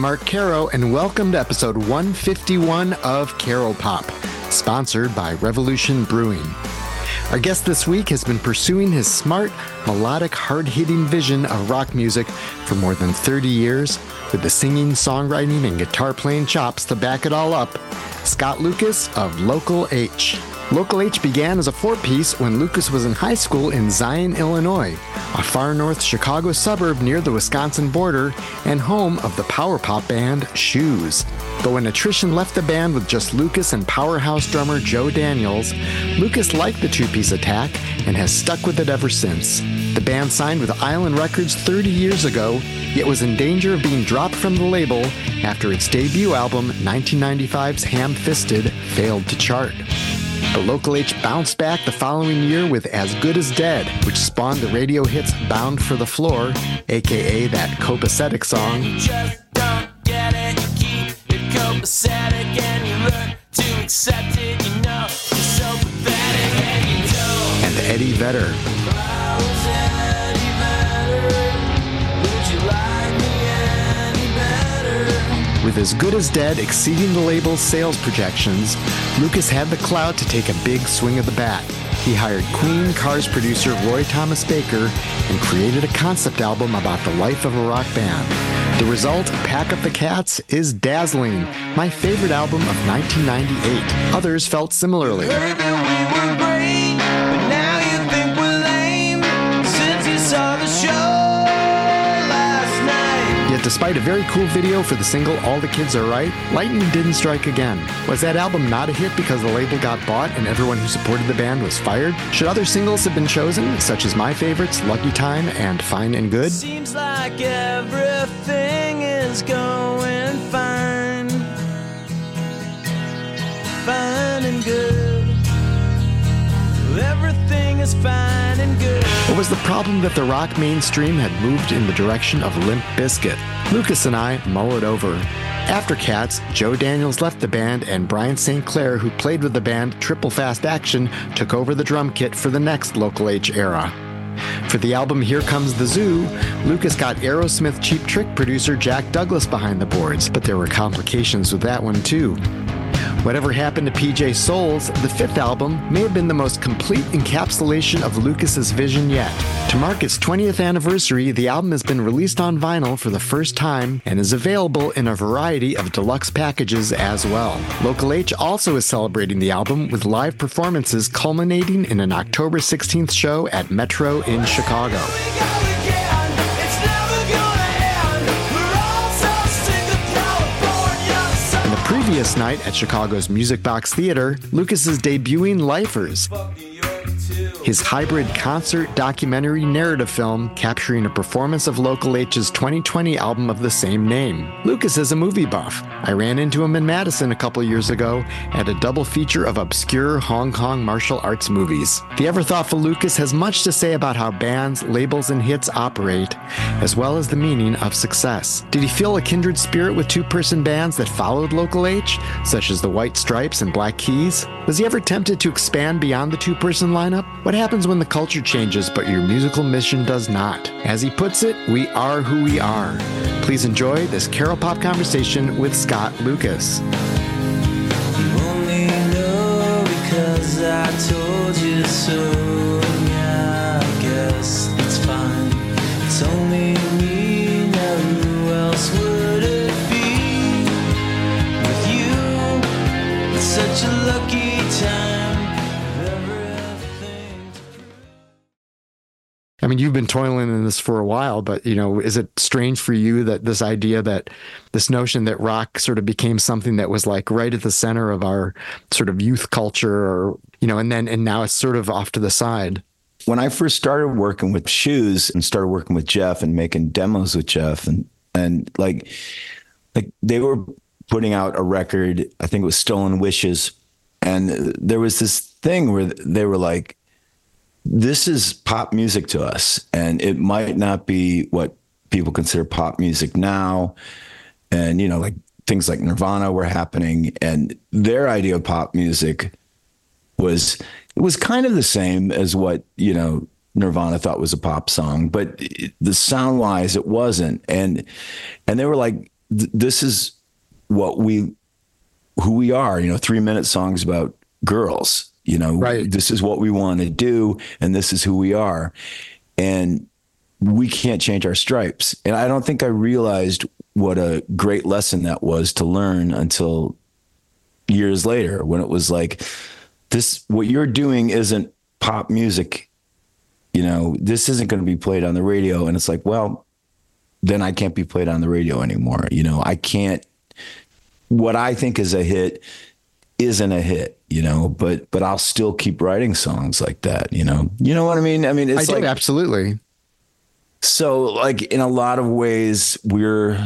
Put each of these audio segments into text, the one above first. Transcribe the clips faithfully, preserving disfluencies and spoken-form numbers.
Mark Caro, and welcome to episode one fifty-one of Caro Pop, sponsored by Revolution Brewing. Our guest this week has been pursuing his smart, melodic, hard-hitting vision of rock music for more than thirty years, with the singing, songwriting, and guitar-playing chops to back it all up. Scott Lucas of Local H. Local H began as a four-piece when Lucas was in high school in Zion, Illinois, a far north Chicago suburb near the Wisconsin border and home of the power pop band Shoes. But when attrition left the band with just Lucas and powerhouse drummer Joe Daniels, Lucas liked the two-piece attack and has stuck with it ever since. The band signed with Island Records thirty years ago, yet was in danger of being dropped from the label after its debut album, nineteen ninety-five's Ham-Fisted, failed to chart. But Local H bounced back the following year with As Good As Dead, which spawned the radio hits Bound for the Floor, aka that copacetic song, you just don't get it, you keep it copacetic and you learn to accept it, you know, you're so pathetic and you don't. and Eddie Vedder. If I was Eddie Vedder, would you like me any better? With As Good As Dead exceeding the label's sales projections, Lucas had the clout to take a big swing of the bat. He hired Queen Cars producer Roy Thomas Baker and created a concept album about the life of a rock band. The result, Pack Up the Cats, is dazzling, my favorite album of nineteen ninety-eight. Others felt similarly. Heard that we were great, but now you think we're lame since you saw the show last night. Yet despite a very cool video for the single All the Kids Are Right, lightning didn't strike again. Was that album not a hit because the label got bought and everyone who supported the band was fired? Should other singles have been chosen, such as my favorites, Lucky Time and Fine and Good? Seems like everything is going fine, fine and good. Everything is fine and good. Or was the problem that the rock mainstream had moved in the direction of Limp Bizkit? Lucas and I mull it over. After Cats, Joe Daniels left the band and Brian Saint Clair, who played with the band Triple Fast Action, took over the drum kit for the next Local H era. For the album Here Comes the Zoo, Lucas got Aerosmith Cheap Trick producer Jack Douglas behind the boards, but there were complications with that one too. Whatever happened to P J Souls, the fifth album may have been the most complete encapsulation of Lucas's vision yet. To mark its twentieth anniversary, the album has been released on vinyl for the first time and is available in a variety of deluxe packages as well. Local H also is celebrating the album with live performances culminating in an October sixteenth show at Metro in Chicago. Previous night at Chicago's Music Box Theater, Lucas is debuting Lifers, his hybrid concert documentary narrative film capturing a performance of Local H's twenty twenty album of the same name. Lucas is a movie buff. I ran into him in Madison a couple years ago at a double feature of obscure Hong Kong martial arts movies. The ever-thoughtful Lucas has much to say about how bands, labels, and hits operate, as well as the meaning of success. Did he feel a kindred spirit with two-person bands that followed Local H, such as the White Stripes and Black Keys? Was he ever tempted to expand beyond the two-person lineup? What happens when the culture changes but your musical mission does not? As he puts it, we are who we are. Please enjoy this Caro Pop conversation with Scott Lucas. You only know because I told you so. Yeah, I guess it's fine. It's only me, now who else would it be? With you, it's such a lucky time. I mean, you've been toiling in this for a while, but, you know, is it strange for you that this idea that this notion that rock sort of became something that was like right at the center of our sort of youth culture, or, you know, and then, and now it's sort of off to the side? When I first started working with Shoes and started working with Jeff and making demos with Jeff, and, and like, like they were putting out a record, I think it was Stolen Wishes. And there was this thing where they were like, this is pop music to us, and it might not be what people consider pop music now. And, you know, like things like Nirvana were happening, and their idea of pop music was, it was kind of the same as what, you know, Nirvana thought was a pop song, but it, the sound wise, it wasn't. And, and they were like, th- this is what we, who we are, you know, three minute songs about girls, you know, right. This is what we want to do. And this is who we are. And we can't change our stripes. And I don't think I realized what a great lesson that was to learn until years later, when it was like, this, what you're doing isn't pop music. You know, this isn't going to be played on the radio. And it's like, well, then I can't be played on the radio anymore. You know, I can't, what I think is a hit isn't a hit, you know, but, but I'll still keep writing songs like that. You know, you know what I mean? I mean, it's I like, do, absolutely. So like in a lot of ways we're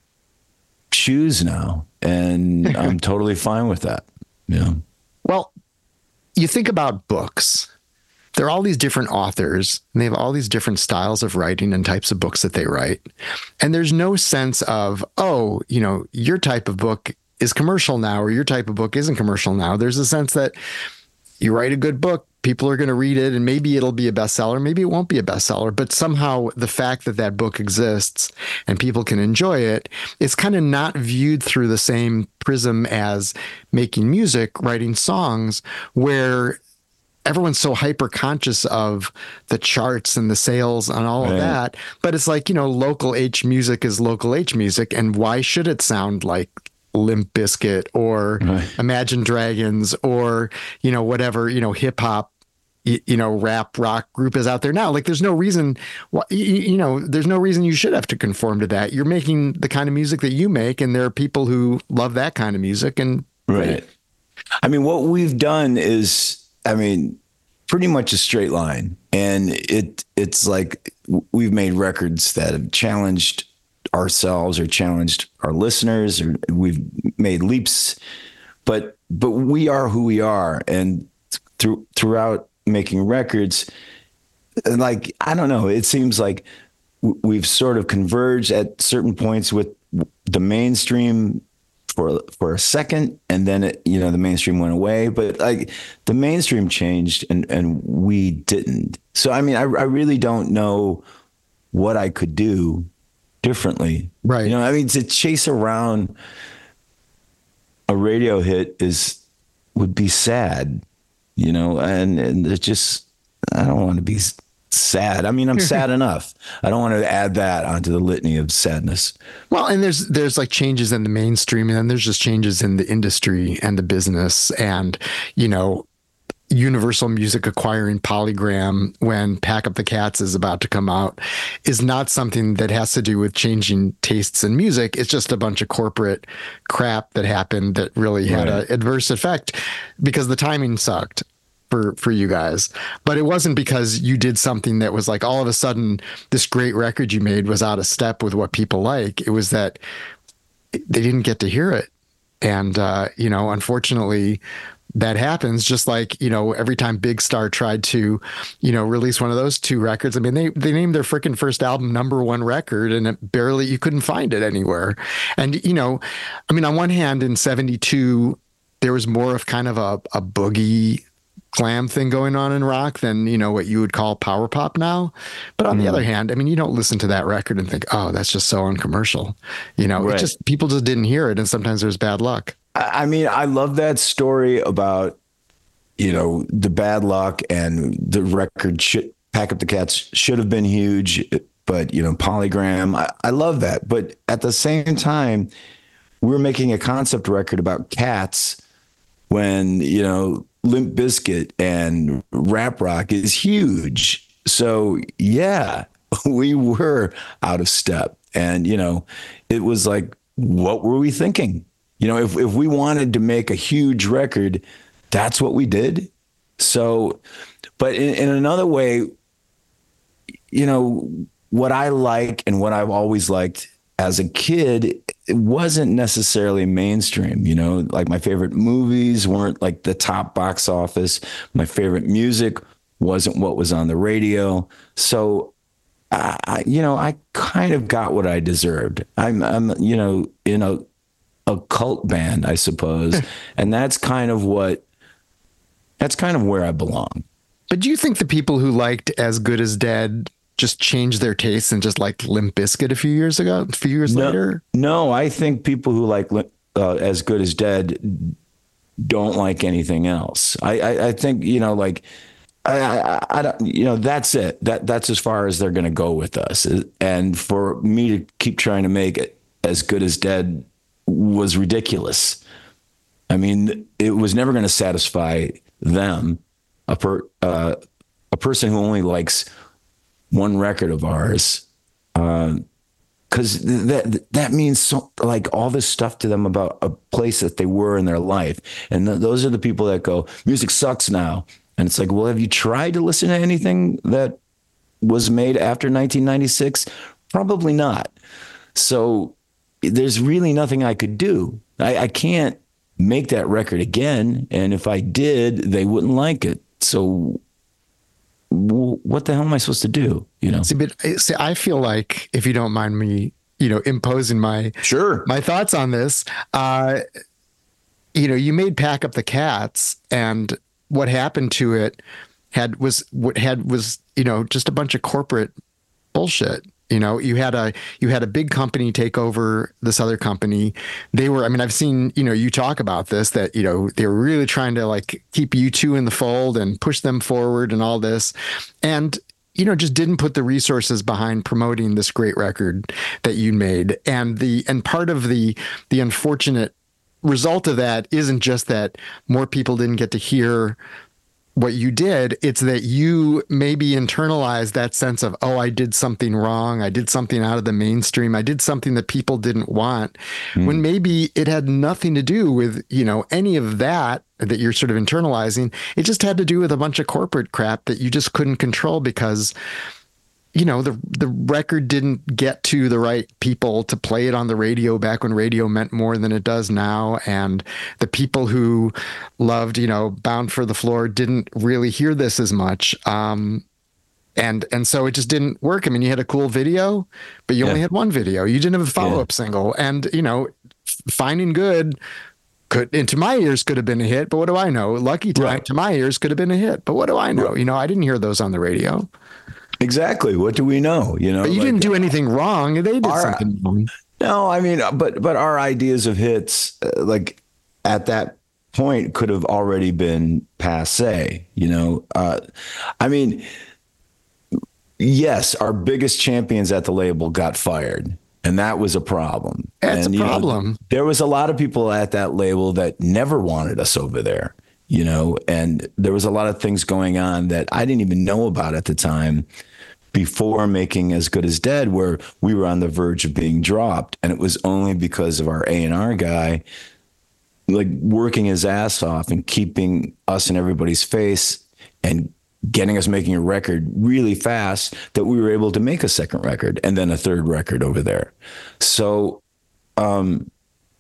Shoes now, and I'm totally fine with that. Yeah. Well, you think about books. There are all these different authors, and they have all these different styles of writing and types of books that they write. And there's no sense of, oh, you know, your type of book is commercial now, or your type of book isn't commercial now. There's a sense that you write a good book, people are going to read it, and maybe it'll be a bestseller, maybe it won't be a bestseller, but somehow the fact that that book exists and people can enjoy it, it's kind of not viewed through the same prism as making music, writing songs, where everyone's so hyper conscious of the charts and the sales and all right. of that. But it's like, you know, local H music is local H music. And why should it sound like Limp Bizkit or right. Imagine Dragons or, you know, whatever, you know, hip hop, you, you know, rap rock group is out there now? Like, there's no reason, you, you know, there's no reason you should have to conform to that. You're making the kind of music that you make, and there are people who love that kind of music. And right. I mean, what we've done is, I mean, pretty much a straight line. And it it's like we've made records that have challenged ourselves or challenged our listeners, or we've made leaps, but but we are who we are. And through throughout making records, like, I don't know, it seems like we've sort of converged at certain points with the mainstream for for a second, and then it, you know, the mainstream went away, but like the mainstream changed and and we didn't. So I mean, I, I really don't know what I could do differently. Right. You know, I mean, to chase around a radio hit is would be sad, you know, and and it just, I don't want to be sad. I mean, I'm sad enough. I don't want to add that onto the litany of sadness. Well, and there's there's like changes in the mainstream, and then there's just changes in the industry and the business, and, you know, Universal Music acquiring Polygram when Pack Up the Cats is about to come out is not something that has to do with changing tastes in music. It's just a bunch of corporate crap that happened that really had right. an adverse effect because the timing sucked for for you guys. But it wasn't because you did something that was like all of a sudden this great record you made was out of step with what people like. It was that they didn't get to hear it. And, uh, you know, unfortunately, that happens. Just like, you know, every time Big Star tried to, you know, release one of those two records, I mean, they, they named their freaking first album number one record, and it barely, you couldn't find it anywhere. And, you know, I mean, on one hand, in seventy-two, there was more of kind of a, a boogie glam thing going on in rock than, you know, what you would call power pop now. But on mm. the other hand, I mean, you don't listen to that record and think, oh, that's just so uncommercial. You know, right. it just, people just didn't hear it. And sometimes there's bad luck. I mean, I love that story about, you know, the bad luck, and the record should, Pack Up the Cats should have been huge, but, you know, Polygram, I, I love that. But at the same time, we're making a concept record about cats when, you know, Limp Bizkit and rap rock is huge. So yeah, we were out of step. And, you know, it was like, what were we thinking? You know, if, if we wanted to make a huge record, that's what we did. So, but in, in another way, you know, what I like and what I've always liked as a kid, it wasn't necessarily mainstream. You know, like my favorite movies weren't like the top box office. My favorite music wasn't what was on the radio. So, I, you know, I kind of got what I deserved. I'm, I'm, you know, in a, a cult band, I suppose. And that's kind of what, that's kind of where I belong. But do you think the people who liked As Good as Dead just changed their taste and just like Limp Bizkit a few years ago, a few years no, later? No, I think people who like uh, As Good as Dead don't like anything else. I, I, I think, you know, like, I, I, I don't, you know, that's it. That that's as far as they're going to go with us. And for me to keep trying to make it As Good as Dead was ridiculous. I mean, it was never going to satisfy them. A per, uh, a person who only likes one record of ours, because uh, that that means so, like all this stuff to them about a place that they were in their life, and th- those are the people that go, music sucks now. And it's like, well, have you tried to listen to anything that was made after nineteen ninety-six? Probably not. So there's really nothing I could do. I, I can't make that record again. And if I did, they wouldn't like it. So w- what the hell am I supposed to do? You know? See, but see, I feel like, if you don't mind me, you know, imposing my, sure, my thoughts on this, uh, you know, you made Pack Up the Cats, and what happened to it had was what had was, you know, just a bunch of corporate bullshit. You know, you had a you had a big company take over this other company. They were, I mean, I've seen, you know, you talk about this, that, you know, they were really trying to like keep U two in the fold and push them forward and all this. And, you know, just didn't put the resources behind promoting this great record that you made. And the and part of the the unfortunate result of that isn't just that more people didn't get to hear what you did. It's that you maybe internalized that sense of, oh, I did something wrong. I did something out of the mainstream. I did something that people didn't want, mm. when maybe it had nothing to do with, you know, any of that that you're sort of internalizing. It just had to do with a bunch of corporate crap that you just couldn't control because, you know, the the record didn't get to the right people to play it on the radio back when radio meant more than it does now. And the people who loved, you know, Bound for the Floor didn't really hear this as much. Um, and and so it just didn't work. I mean, you had a cool video, but you yeah. only had one video. You didn't have a follow-up yeah. single. And, you know, Finding Good could, into my ears, could have been a hit, but what do I know? Lucky Time right. to my ears could have been a hit, but what do I know? Right. You know, I didn't hear those on the radio. Exactly. What do we know? You know, but you like, didn't do anything wrong. They did our, something wrong. No, I mean, but but our ideas of hits, uh, like at that point, could have already been passé. You know, uh, I mean, yes, our biggest champions at the label got fired, and that was a problem. That's and, a problem. Know, there was a lot of people at that label that never wanted us over there. You know, and there was a lot of things going on that I didn't even know about at the time before making As Good as Dead, where we were on the verge of being dropped. And it was only because of our A and R guy, like working his ass off and keeping us in everybody's face and getting us making a record really fast that we were able to make a second record and then a third record over there. So, um,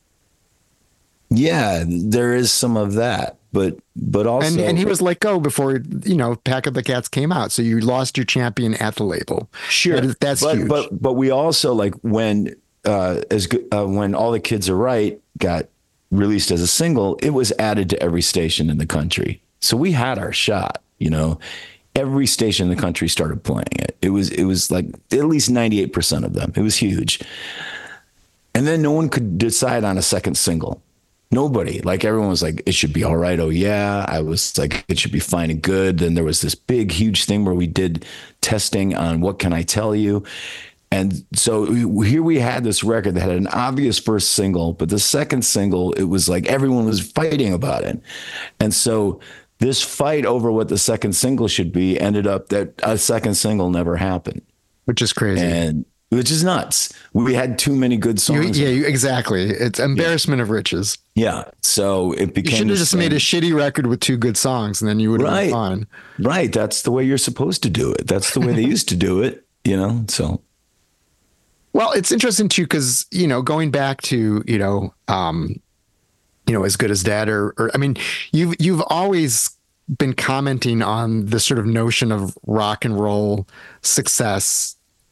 yeah, there is some of that. But but also, and, and he was let go before, you know, Pack of the Cats came out. So you lost your champion at the label. Sure, that, that's but, huge. But but we also, like, when uh, as good, uh, when All the Kids Are Right got released as a single, it was added to every station in the country. So we had our shot. You know, every station in the country started playing it. It was it was like at least ninety-eight percent of them. It was huge. And then no one could decide on a second single. Nobody. Like, everyone was like, it should be all right. Oh yeah. I was like, it should be fine and good. Then there was this big, huge thing where we did testing on What Can I Tell You? And so here we had this record that had an obvious first single, but the second single, it was like everyone was fighting about it. And so this fight over what the second single should be ended up that a second single never happened. Which is crazy. And which is nuts. We had too many good songs. You, yeah, you, exactly. It's embarrassment yeah. of riches. Yeah. So it became. You should have just thing. made a shitty record with two good songs, and then you would have right. been fine. Right. That's the way you're supposed to do it. That's the way they used to do it. You know. So. Well, it's interesting too, because, you know, going back to, you know, um, you know, As Good as Dead, or, or I mean, you've you've always been commenting on this sort of notion of rock and roll success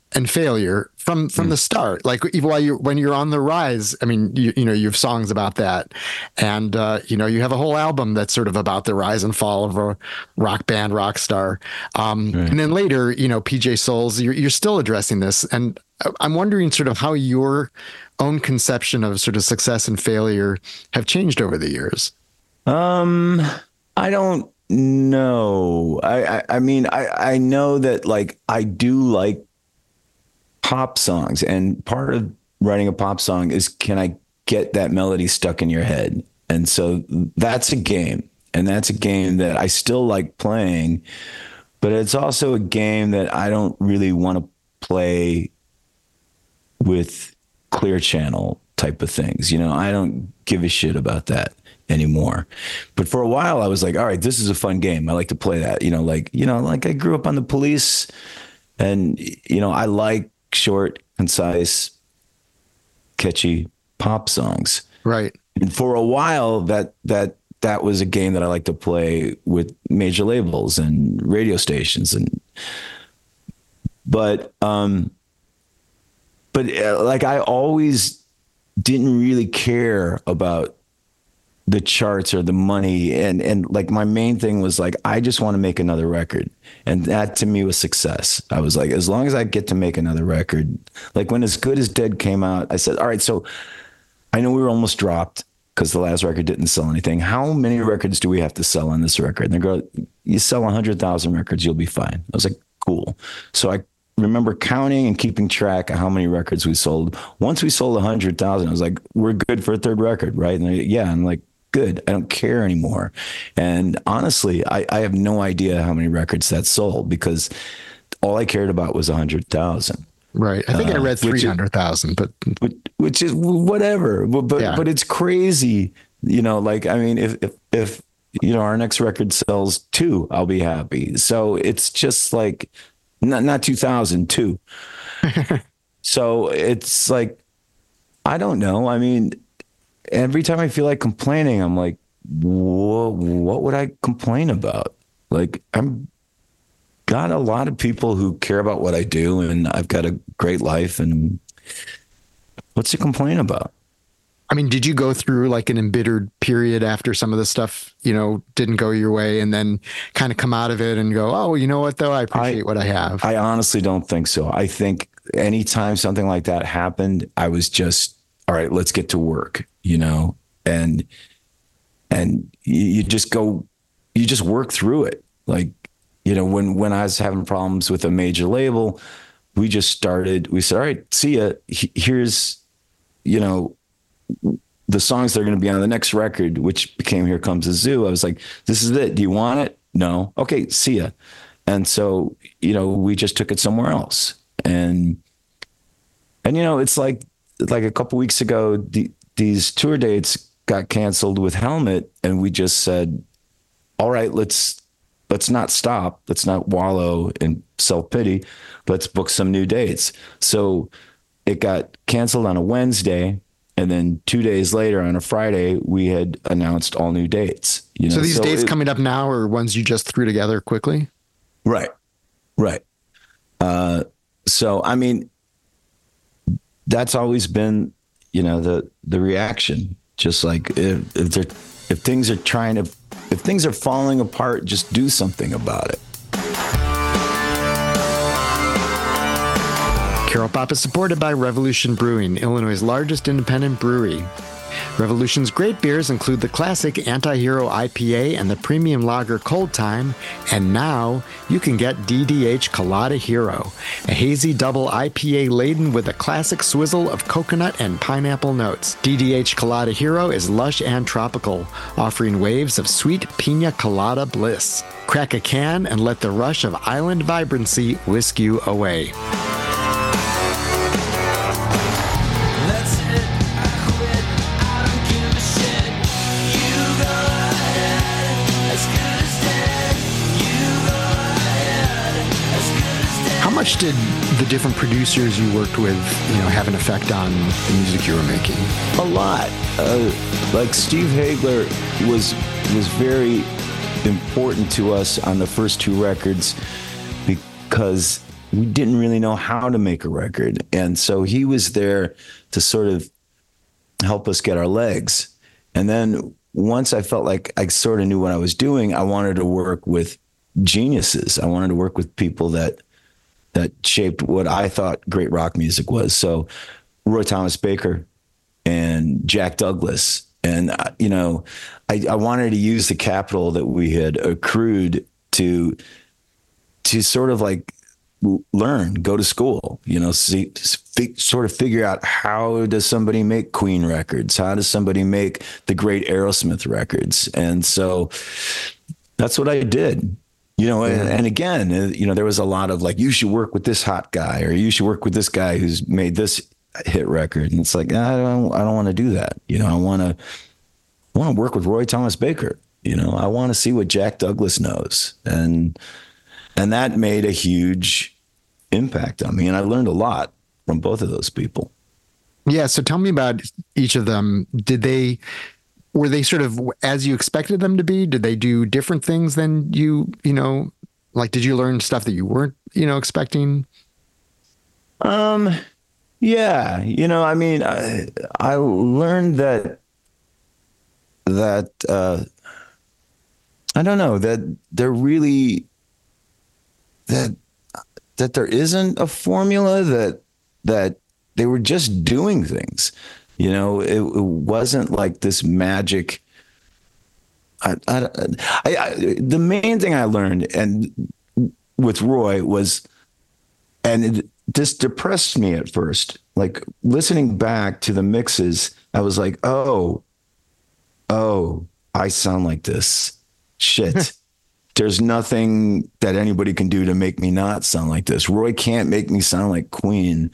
and failure from from mm. the start. Like even while you when you're on the rise, I mean, you, you know, you have songs about that, and uh, you know, you have a whole album that's sort of about the rise and fall of a rock band, rock star. Um, right. And then later, you know, P J Soles, you're you're still addressing this, and I'm wondering sort of how your own conception of sort of success and failure have changed over the years. Um, I don't know. I I, I mean, I I know that like I do like pop songs, and part of writing a pop song is, can I get that melody stuck in your head? And so that's a game, and that's a game that I still like playing, but it's also a game that I don't really want to play with Clear Channel type of things. You know, I don't give a shit about that anymore. But for a while I was like, all right, this is a fun game. I like to play that, you know, like, you know, like I grew up on the Police, and, you know, I like short, concise, catchy pop songs. Right. And for a while that, that, that was a game that I like to play with major labels and radio stations. And, but, um, but uh, like, I always didn't really care about the charts or the money. And, and like, my main thing was like, I just want to make another record. And that to me was success. I was like, as long as I get to make another record, like when As Good as Dead came out, I said, all right, so I know we were almost dropped because the last record didn't sell anything. How many records do we have to sell on this record? And they go, you sell a hundred thousand records, you'll be fine. I was like, cool. So I remember counting and keeping track of how many records we sold. Once we sold a hundred thousand, I was like, we're good for a third record, right? And I, yeah, I'm like, good. I don't care anymore. And honestly, I, I have no idea how many records that sold, because all I cared about was a hundred thousand. Right. I think uh, I read three hundred thousand, but which, which is whatever, but, but, yeah. but it's crazy. You know, like, I mean, if, if, if, you know, our next record sells two, I'll be happy. So it's just like, not, not two thousand, two. So it's like, I don't know. I mean, every time I feel like complaining, I'm like, what, what would I complain about? Like, I'm got a lot of people who care about what I do, and I've got a great life, and what's to complain about? I mean, did you go through like an embittered period after some of the stuff, you know, didn't go your way, and then kind of come out of it and go, oh, you know what, though? I appreciate I, what I have. I honestly don't think so. I think anytime something like that happened, I was just, all right, let's get to work, you know, and, and you just go, you just work through it. Like, you know, when, when I was having problems with a major label, we just started, we said, all right, see ya. Here's, you know, the songs that are going to be on the next record, which became Here Comes the Zoo. I was like, this is it. Do you want it? No. Okay. See ya. And so, you know, we just took it somewhere else. And, and, you know, it's like, like a couple weeks ago, the, these tour dates got canceled with Helmet, and we just said, all right, let's, let's not stop. Let's not wallow in self-pity. Let's book some new dates. So it got canceled on a Wednesday, and then two days later on a Friday, we had announced all new dates. You know? So these so dates it, coming up now are ones you just threw together quickly? Right. Right. Uh, so, I mean, that's always been, you know, the, the reaction. Just like if, if they're, if things are trying to, if things are falling apart, just do something about it. Carol Pop is supported by Revolution Brewing, Illinois' largest independent brewery. Revolution's great beers include the classic Anti-Hero I P A and the premium lager Cold Time, and now you can get D D H Colada Hero, a hazy double I P A laden with a classic swizzle of coconut and pineapple notes. D D H Colada Hero is lush and tropical, offering waves of sweet pina colada bliss. Crack a can and let the rush of island vibrancy whisk you away. How much did the different producers you worked with, you know, have an effect on the music you were making? A lot. Uh, like Steve Hagler was was very important to us on the first two records, because we didn't really know how to make a record. And so he was there to sort of help us get our legs. And then once I felt like I sort of knew what I was doing, I wanted to work with geniuses. I wanted to work with people that that shaped what I thought great rock music was. So Roy Thomas Baker and Jack Douglas. And, you know, I, I wanted to use the capital that we had accrued to, to sort of like learn, go to school, you know, see, sort of figure out how does somebody make Queen records? How does somebody make the great Aerosmith records? And so that's what I did. You know, and, and again, you know, there was a lot of like, you should work with this hot guy, or you should work with this guy who's made this hit record. And it's like, I don't, I don't want to do that. You know, I want to, I want to work with Roy Thomas Baker. You know, I want to see what Jack Douglas knows. And, and that made a huge impact on me. And I learned a lot from both of those people. Yeah. So tell me about each of them. Did they, were they sort of as you expected them to be? Did they do different things than you, you know, like, did you learn stuff that you weren't, you know, expecting? Um, yeah, you know, I mean, I, I learned that, that, uh, I don't know, that they're really, that, that there isn't a formula, that, that they were just doing things. You know, it, it wasn't like this magic. I, I, I, I, the main thing I learned and with Roy was, and it, this depressed me at first, like listening back to the mixes, I was like, oh, oh, I sound like this. Shit. There's nothing that anybody can do to make me not sound like this. Roy can't make me sound like Queen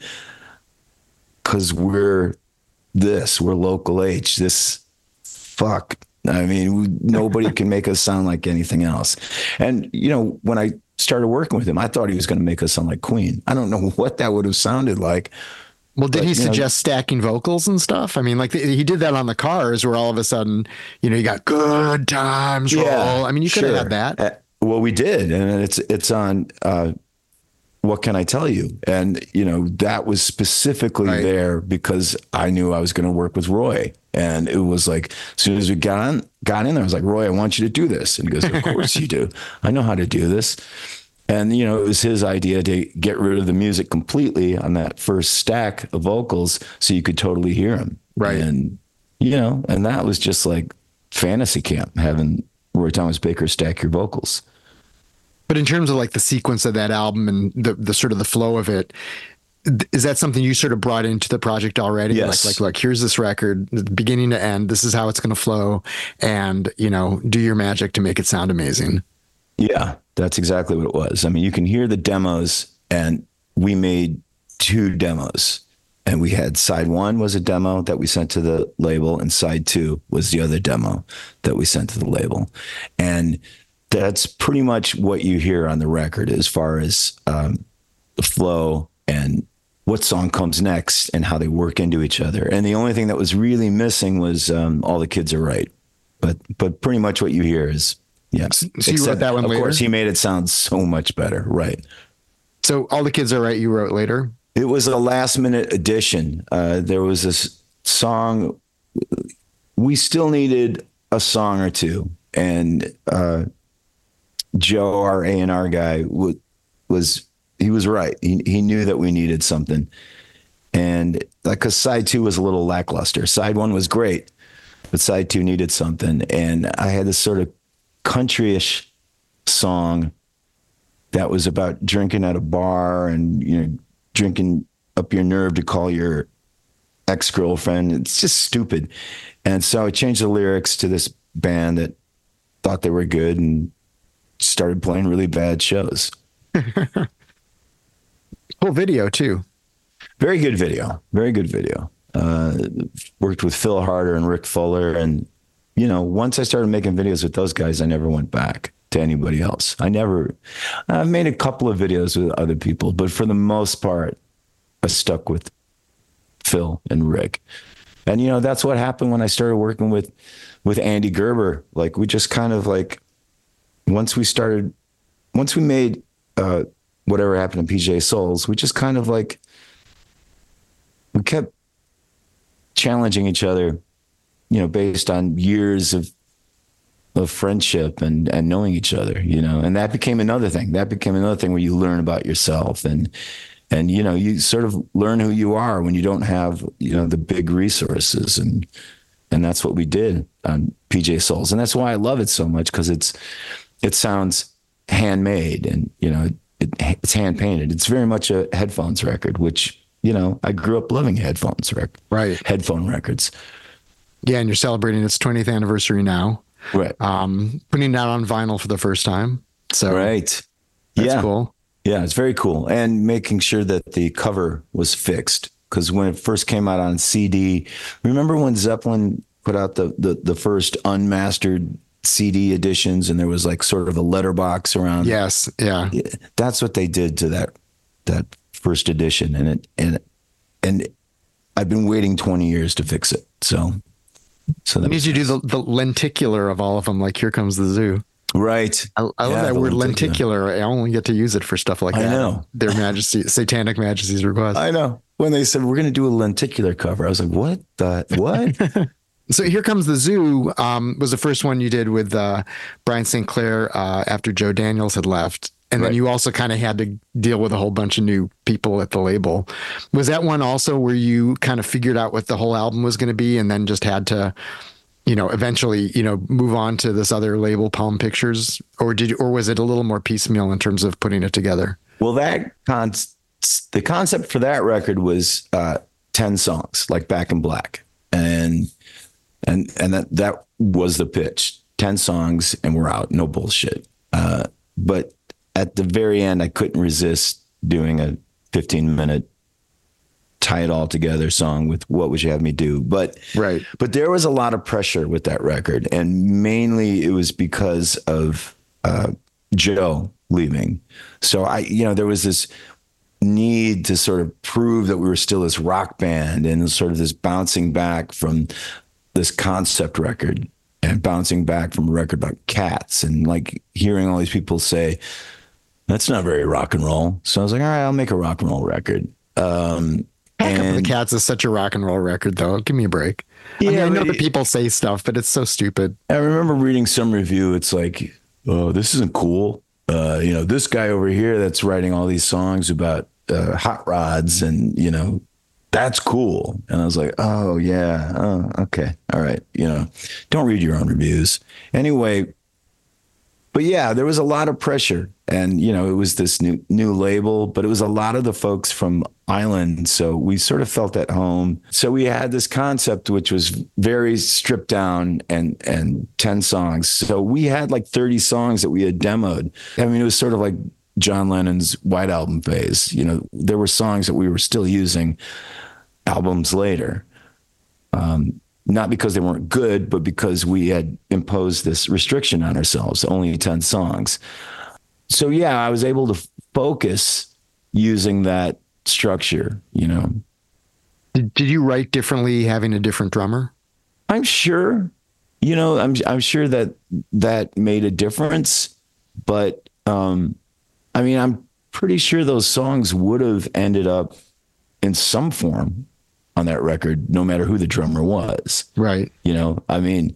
because we're this, we're Local H. This, fuck. I mean, nobody can make us sound like anything else. And, you know, when I started working with him, I thought he was going to make us sound like Queen. I don't know what that would have sounded like. Well, did but, he suggest know, stacking vocals and stuff? I mean, like the, he did that on the Cars, where all of a sudden, you know, you got Good Times Roll. Yeah, I mean, you could sure. have had that. Uh, well, we did. And it's, it's on, uh, What Can I Tell You? And, you know, that was specifically right. there because I knew I was going to work with Roy. And it was like, as soon as we got on, got in there, I was like, Roy, I want you to do this. And he goes, of course you do. I know how to do this. And, you know, it was his idea to get rid of the music completely on that first stack of vocals so you could totally hear them. Right. And, you know, and that was just like fantasy camp, having Roy Thomas Baker stack your vocals. But in terms of like the sequence of that album and the, the sort of the flow of it, is that something you sort of brought into the project already? Yes. Like, like, like, here's this record, beginning to end, this is how it's going to flow, and, you know, do your magic to make it sound amazing. Yeah, that's exactly what it was. I mean, you can hear the demos, and we made two demos. And we had side one was a demo that we sent to the label, and side two was the other demo that we sent to the label. And that's pretty much what you hear on the record as far as um, the flow and what song comes next and how they work into each other. And the only thing that was really missing was um, All the Kids Are Right. But but pretty much what you hear is, yeah. So you Except, wrote that one of later? Of course, he made it sound so much better. Right. So All the Kids Are Right you wrote later? It was a last minute addition. Uh, there was this song. We still needed a song or two. And uh, Joe, our A and R guy, w- was, he was right. He he knew that we needed something. And like, cause side two was a little lackluster. Side one was great, but side two needed something. And I had this sort of countryish song that was about drinking at a bar and, you know, drinking up your nerve to call your ex-girlfriend. It's just stupid. And so I changed the lyrics to this band that thought they were good and started playing really bad shows. Whole video too. Very good video. Very good video. Uh, worked with Phil Harder and Rick Fuller. And, you know, once I started making videos with those guys, I never went back to anybody else. I never, I've made a couple of videos with other people, but for the most part, I stuck with Phil and Rick. And, you know, that's what happened when I started working with, with Andy Gerber. Like, we just kind of like, once we started, once we made uh, Whatever Happened to P J Souls, we just kind of like, we kept challenging each other, you know, based on years of of friendship and and knowing each other, you know, and that became another thing. That became another thing where you learn about yourself and and you know, you sort of learn who you are when you don't have, you know, the big resources, and and that's what we did on P J Souls, and that's why I love it so much, because it's it sounds handmade, and you know, it, it's hand painted. It's very much a headphones record, which, you know, I grew up loving headphones record, right? Headphone records. Yeah, and you're celebrating its twentieth anniversary now, right? Um, putting it out on vinyl for the first time. So right, that's yeah, cool. Yeah, it's very cool, and making sure that the cover was fixed, because when it first came out on C D, remember when Zeppelin put out the the, the first unmastered C D editions, and there was like sort of a letterbox around. Yes, yeah, that's what they did to that that first edition, and it and and I've been waiting twenty years to fix it. So, so that means you do the, the lenticular of all of them, like Here Comes the Zoo. Right. I, I love yeah, that word lenticular. lenticular. I only get to use it for stuff like that. I know. Their Majesty, Satanic Majesty's request. I know. When they said we're going to do a lenticular cover, I was like, what the, what? So Here Comes the Zoo um, was the first one you did with uh, Brian Saint Clair uh, after Joe Daniels had left. And right. then you also kind of had to deal with a whole bunch of new people at the label. Was that one also where you kind of figured out what the whole album was going to be, and then just had to, you know, eventually, you know, move on to this other label, Palm Pictures, or did you, or was it a little more piecemeal in terms of putting it together? Well, that con- the concept for that record was uh, ten songs, like Back in Black, and and and that that was the pitch: ten songs, and we're out, no bullshit. Uh, but at the very end, I couldn't resist doing a fifteen minute tie it all together song with What Would You Have Me Do? But right. But there was a lot of pressure with that record, and mainly it was because of uh, Joe leaving. So I, you know, there was this need to sort of prove that we were still this rock band, and sort of this bouncing back from this concept record and bouncing back from a record about cats, and like hearing all these people say, that's not very rock and roll. So I was like, all right, I'll make a rock and roll record. Um, Pack Up the Cats is such a rock and roll record, though. Give me a break. Yeah, I mean, I know that people say stuff, but it's so stupid. I remember reading some review. It's like, oh, this isn't cool. Uh, you know, this guy over here that's writing all these songs about uh, hot rods, and, you know, that's cool. And I was like, oh, yeah. Oh, okay. All right. You know, don't read your own reviews. Anyway, but yeah, there was a lot of pressure, and, you know, it was this new new label, but it was a lot of the folks from Island. So we sort of felt at home. So we had this concept, which was very stripped down, and, and ten songs. So we had like thirty songs that we had demoed. I mean, it was sort of like John Lennon's White Album phase. You know, there were songs that we were still using albums later. Um, Not because they weren't good, but because we had imposed this restriction on ourselves, only ten songs. So yeah, I was able to focus using that structure, you know. Did, did you write differently having a different drummer? I'm sure, you know, I'm I'm sure that that made a difference, but um, I mean, I'm pretty sure those songs would have ended up in some form on that record, no matter who the drummer was. Right. You know, I mean,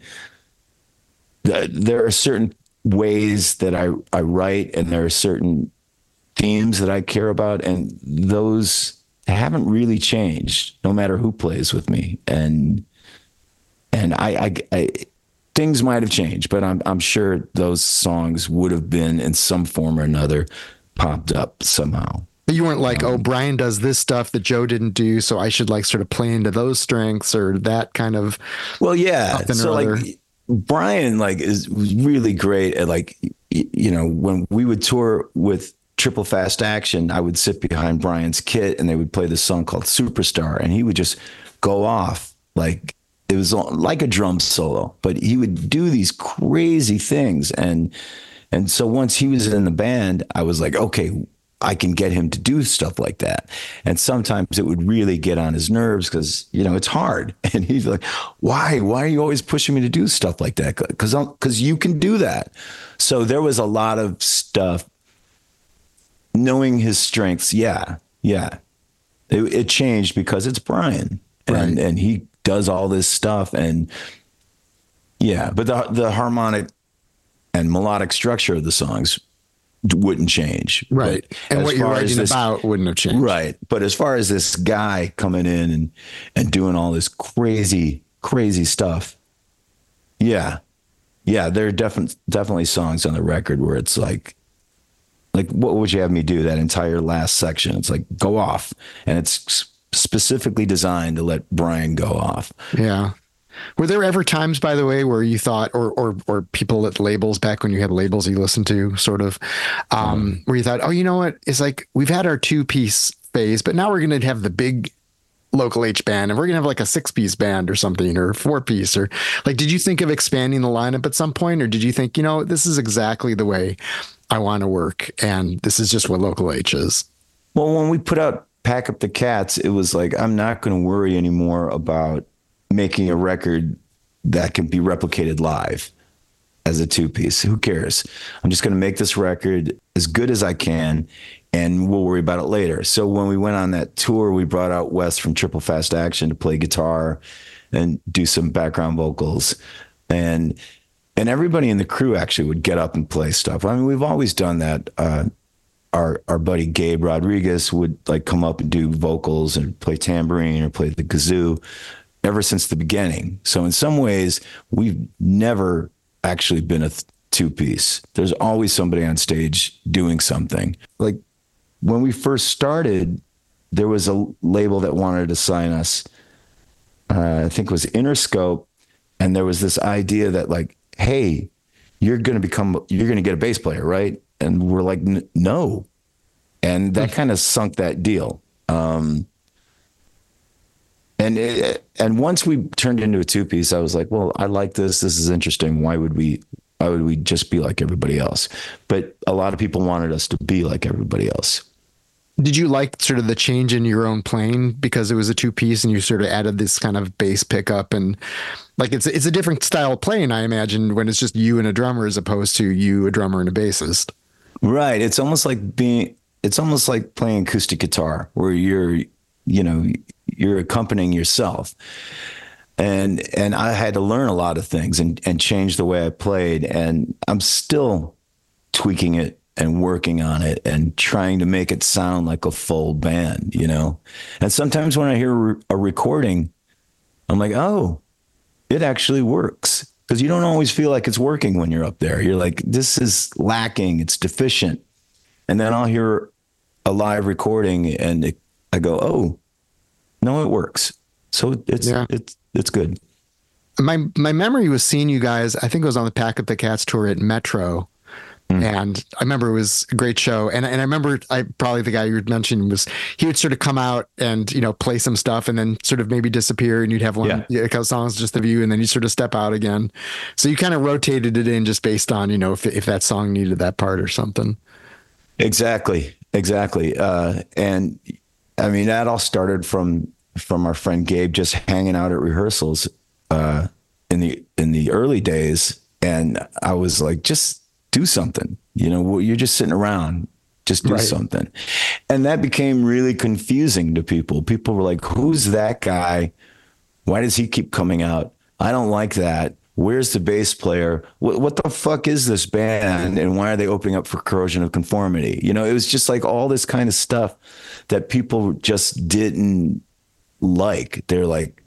th- there are certain ways that I, I write, and there are certain themes that I care about, and those haven't really changed no matter who plays with me. And, and I, I, I things might have changed, but I'm, I'm sure those songs would have been in some form or another popped up somehow. But you weren't like, um, oh, Brian does this stuff that Joe didn't do, so I should like sort of play into those strengths, or that kind of. Well, yeah. So like other. Brian like is really great at like, you know, when we would tour with Triple Fast Action, I would sit behind Brian's kit, and they would play this song called Superstar, and he would just go off like it was like a drum solo, but he would do these crazy things. And, and so once he was in the band, I was like, okay, I can get him to do stuff like that. And sometimes it would really get on his nerves because, you know, it's hard. And he's like, why? Why are you always pushing me to do stuff like that? Because because you can do that. So there was a lot of stuff knowing his strengths. Yeah. Yeah. It, it changed because it's Brian and, Right. and he does all this stuff. And yeah, but the, the harmonic and melodic structure of the songs wouldn't change. Right. But And as what you're far as writing this- about wouldn't have changed. Right. But as far as this guy coming in and, and doing all this crazy, crazy stuff. Yeah. Yeah. There are definitely, definitely songs on the record where it's like, like, what would you have me do? That entire last section. It's like, go off. And it's specifically designed to let Brian go off. Yeah. Were there ever times, by the way, where you thought, or or or people at labels back when you had labels you listened to, sort of, um, mm. where you thought, oh, you know what? It's like we've had our two piece phase, but now we're going to have the big local H band, and we're going to have like a six piece band or something, or four piece, or like, did you think of expanding the lineup at some point, or did you think, you know, this is exactly the way I want to work, and this is just what local H is? Well, when we put out Pack Up the Cats, it was like, I'm not going to worry anymore about making a record that can be replicated live as a two piece. Who cares? I'm just going to make this record as good as I can, and we'll worry about it later. So when we went on that tour, we brought out Wes from Triple Fast Action to play guitar and do some background vocals. And, and everybody in the crew actually would get up and play stuff. I mean, we've always done that. Uh, our, our buddy Gabe Rodriguez would like come up and do vocals and play tambourine or play the kazoo ever since the beginning. So in some ways, we've never actually been a th- two piece. There's always somebody on stage doing something. Like when we first started, there was a label that wanted to sign us. Uh, I think it was Interscope. And there was this idea that like, hey, you're going to become, you're going to get a bass player, right? And we're like, no. And that kind of sunk that deal. Um, And it, and once we turned into a two piece, I was like, well, I like this. This is interesting. Why would we, why would we just be like everybody else? But a lot of people wanted us to be like everybody else. Did you like sort of the change in your own playing because it was a two piece and you sort of added this kind of bass pickup, and like, it's, it's a different style of playing, I imagine, when it's just you and a drummer as opposed to you, a drummer and a bassist. Right. It's almost like being, it's almost like playing acoustic guitar where you're, you know, you're accompanying yourself. And, and I had to learn a lot of things and, and change the way I played. And I'm still tweaking it and working on it and trying to make it sound like a full band, you know? And sometimes when I hear a recording, I'm like, oh, it actually works. Because you don't always feel like it's working when you're up there. You're like, this is lacking, it's deficient. And then I'll hear a live recording and it, I go, oh, no, it works. So it's yeah. it's it's good. My my memory was seeing you guys, I think it was on the Pack Up the Cats tour at Metro. Mm. And I remember it was a great show. And, and I remember I probably the guy you mentioned was, he would sort of come out and, you know, play some stuff and then sort of maybe disappear, and you'd have one yeah. a couple songs just of you, and then you sort of step out again. So you kind of rotated it in just based on, you know, if if that song needed that part or something. Exactly. Exactly. Uh, and I mean, that all started from, from our friend Gabe just hanging out at rehearsals uh, in the, in the early days. And I was like, just do something, you know, you're just sitting around, just do right. something. And that became really confusing to people. People were like, who's that guy? Why does he keep coming out? I don't like that. Where's the bass player? What, what the fuck is this band? And why are they opening up for Corrosion of Conformity? You know, it was just like all this kind of stuff that people just didn't like. They're like,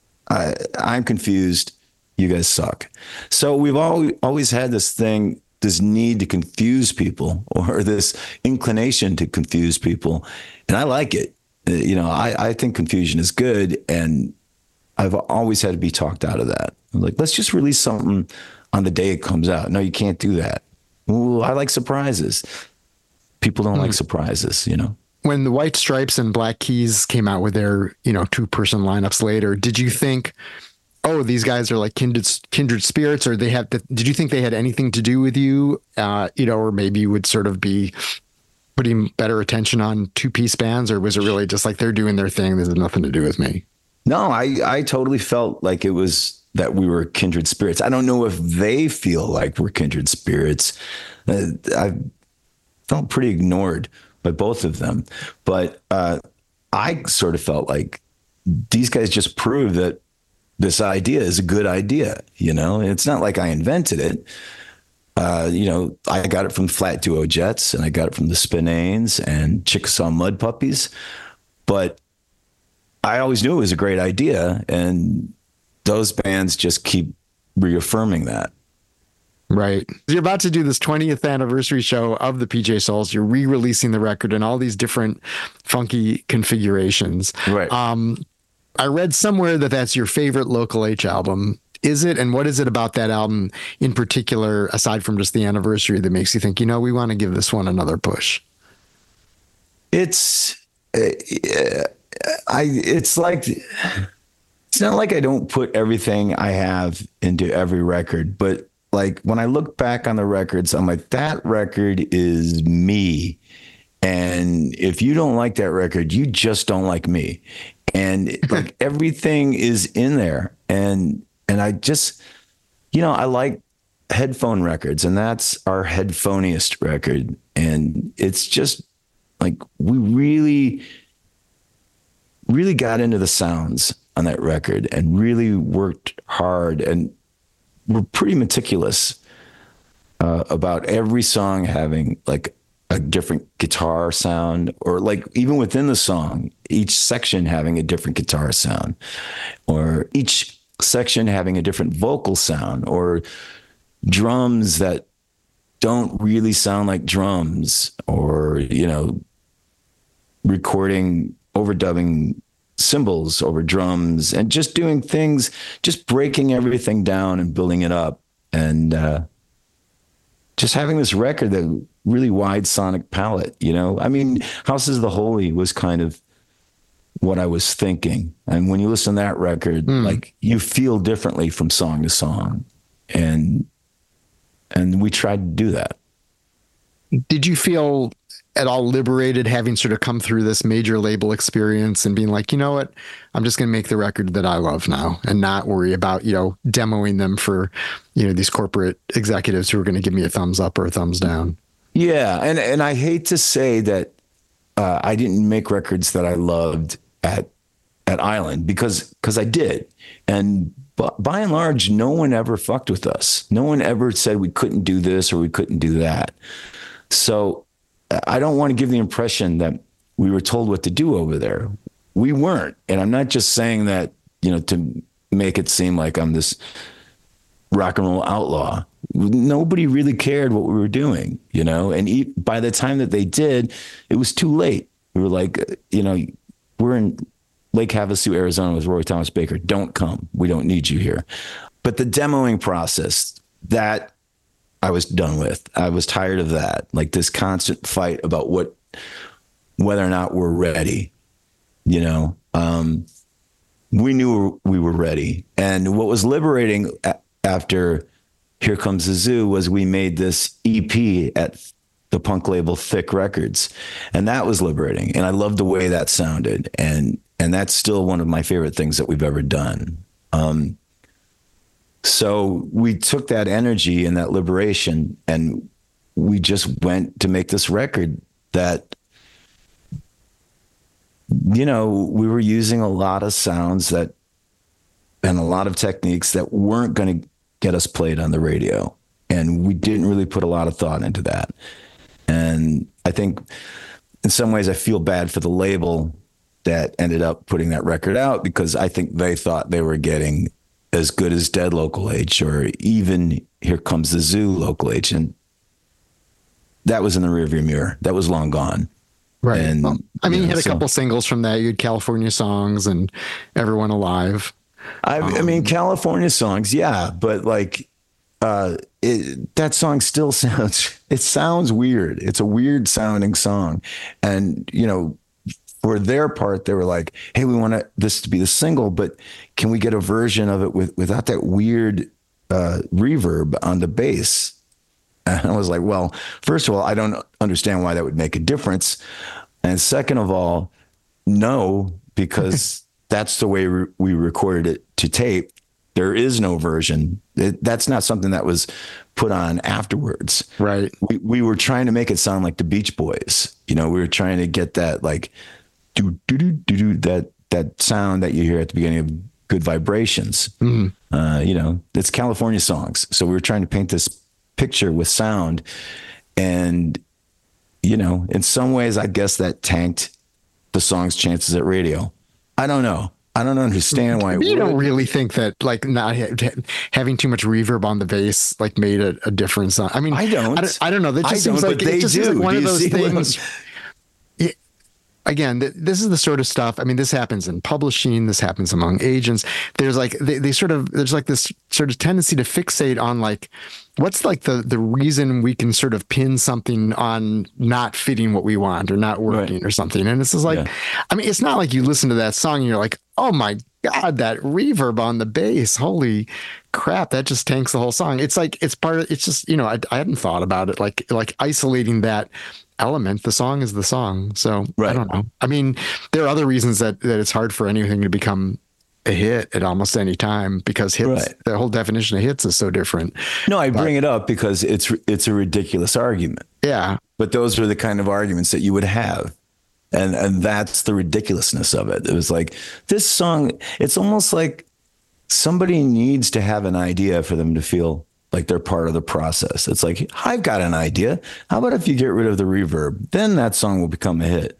I, I'm confused. You guys suck. So we've always, always had this thing, this need to confuse people, or this inclination to confuse people. And I like it. You know, I, I think confusion is good. And I've always had to be talked out of that. I'm like, let's just release something on the day it comes out. No, you can't do that. Ooh, I like surprises. People don't mm. like surprises, you know? When the White Stripes and Black Keys came out with their, you know, two person lineups later, did you think, oh, these guys are like kindred, kindred spirits, or they have, the, did you think they had anything to do with you? Uh, you know, or maybe you would sort of be putting better attention on two piece bands, or was it really just like they're doing their thing? This has nothing to do with me. No, I, I totally felt like it was that we were kindred spirits. I don't know if they feel like we're kindred spirits. Uh, I felt pretty ignored by both of them. But uh, I sort of felt like these guys just proved that this idea is a good idea. You know, it's not like I invented it. Uh, you know, I got it from Flat Duo Jets, and I got it from the Spinanes and Chickasaw Mud Puppies. But I always knew it was a great idea, and those bands just keep reaffirming that. Right. You're about to do this twentieth anniversary show of the P J Souls. You're re-releasing the record in all these different funky configurations. Right. Um, I read somewhere that that's your favorite Local H album. Is it? And what is it about that album in particular, aside from just the anniversary, that makes you think, you know, we want to give this one another push? It's, uh, I, it's like, it's not like I don't put everything I have into every record, but like when I look back on the records, I'm like, that record is me. And if you don't like that record, you just don't like me. And like everything is in there. And, and I just, you know, I like headphone records, and that's our headphoniest record. And it's just like, we really, really got into the sounds on that record and really worked hard, and we're pretty meticulous uh, about every song having like a different guitar sound, or like even within the song, each section having a different guitar sound, or each section having a different vocal sound, or drums that don't really sound like drums, or, you know, recording, overdubbing cymbals over drums, and just doing things, just breaking everything down and building it up. And uh, just having this record that really wide sonic palette, you know, I mean, Houses of the Holy was kind of what I was thinking. And when you listen to that record, mm. like you feel differently from song to song. And, and we tried to do that. Did you feel at all liberated having sort of come through this major label experience and being like, you know what, I'm just going to make the record that I love now and not worry about, you know, demoing them for, you know, these corporate executives who are going to give me a thumbs up or a thumbs down? Yeah. And, and I hate to say that uh, I didn't make records that I loved at, at Island, because, because I did. And but by and large, no one ever fucked with us. No one ever said we couldn't do this or we couldn't do that. So I don't want to give the impression that we were told what to do over there. We weren't. And I'm not just saying that, you know, to make it seem like I'm this rock and roll outlaw. Nobody really cared what we were doing, you know, and e- by the time that they did, it was too late. We were like, you know, we're in Lake Havasu, Arizona with Roy Thomas Baker. Don't come. We don't need you here. But the demoing process, that I was done with. I was tired of that. Like this constant fight about what, whether or not we're ready, you know, um, we knew we were ready. And what was liberating a- after Here Comes the Zoo was we made this E P at the punk label Thick Records. And that was liberating. And I loved the way that sounded. And, and that's still one of my favorite things that we've ever done. Um, So we took that energy and that liberation, and we just went to make this record that, you know, we were using a lot of sounds that, and a lot of techniques that weren't going to get us played on the radio. And we didn't really put a lot of thought into that. And I think in some ways I feel bad for the label that ended up putting that record out, because I think they thought they were getting as good as Dead Local H, or even Here Comes the Zoo Local H. And that was in the rearview mirror. That was long gone. Right. And, well, I mean, you, know, you had a so, couple singles from that. You had California Songs and Everyone Alive. I, um, I mean, California Songs, yeah. But like, uh, it, that song still sounds, it sounds weird. It's a weird sounding song. And, you know, for their part, they were like, hey, we want this to be the single, but can we get a version of it with, without that weird uh, reverb on the bass? And I was like, well, first of all, I don't understand why that would make a difference. And second of all, no, because that's the way re- we recorded it to tape. There is no version. It, that's not something that was put on afterwards. Right. We, we were trying to make it sound like the Beach Boys. You know, we were trying to get that like do do do do do that that sound that you hear at the beginning of Good Vibrations. Mm. Uh, you know, it's California songs. So we were trying to paint this picture with sound, and you know, in some ways, I guess that tanked the song's chances at radio. I don't know. I don't understand why. You don't really think that like not ha- having too much reverb on the bass like made a, a difference. On, I mean, I don't. I don't, I don't know. That just I seems don't, like but they it just do. seems like one Do of you those see what things. It, again, th- this is the sort of stuff. I mean, this happens in publishing. This happens among agents. There's like they, they sort of there's like this sort of tendency to fixate on like what's like the the reason we can sort of pin something on not fitting what we want or not working Right. or something. And it's just like, Yeah. I mean, it's not like you listen to that song and you're like, oh my God, that reverb on the bass. Holy crap. That just tanks the whole song. It's like, it's part of, it's just, you know, I, I hadn't thought about it. Like, like isolating that element, the song is the song. So I Right. don't know. I mean, there are other reasons that, that it's hard for anything to become a hit at almost any time because hits, Right. the whole definition of hits is so different. No, I bring it up because it's it's a ridiculous argument. Yeah. But those are the kind of arguments that you would have. And and that's the ridiculousness of it. It was like this song, it's almost like somebody needs to have an idea for them to feel like they're part of the process. It's like, I've got an idea. How about if you get rid of the reverb? Then that song will become a hit.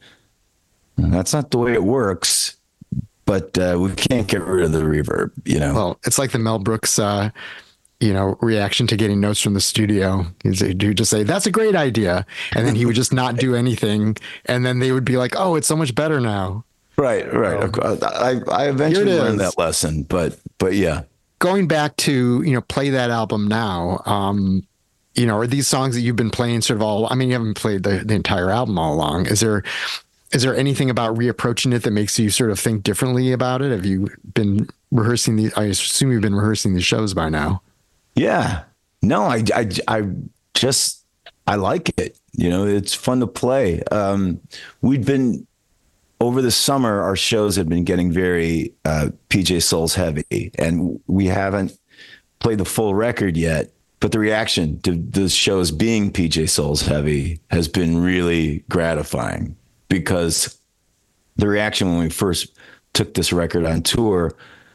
And that's not the way it works. But uh, we can't get rid of the reverb, you know? Well, it's like the Mel Brooks, uh, you know, reaction to getting notes from the studio. He'd he'd just say, that's a great idea. And then he would just not do anything. And then they would be like, oh, it's so much better now. Right, right. Of course. I, I eventually Here it learned is. that lesson, but but yeah. Going back to, you know, play that album now, um, you know, are these songs that you've been playing sort of all, I mean, you haven't played the, the entire album all along. Is there, is there anything about reapproaching it that makes you sort of think differently about it? Have you been rehearsing the, I assume you've been rehearsing these shows by now. Yeah. No, I, I, I just, I like it. You know, it's fun to play. Um, we'd been, over the summer, our shows have been getting very uh, P J Souls heavy, and we haven't played the full record yet. But the reaction to the shows being P J Souls heavy has been really gratifying, because the reaction when we first took this record on tour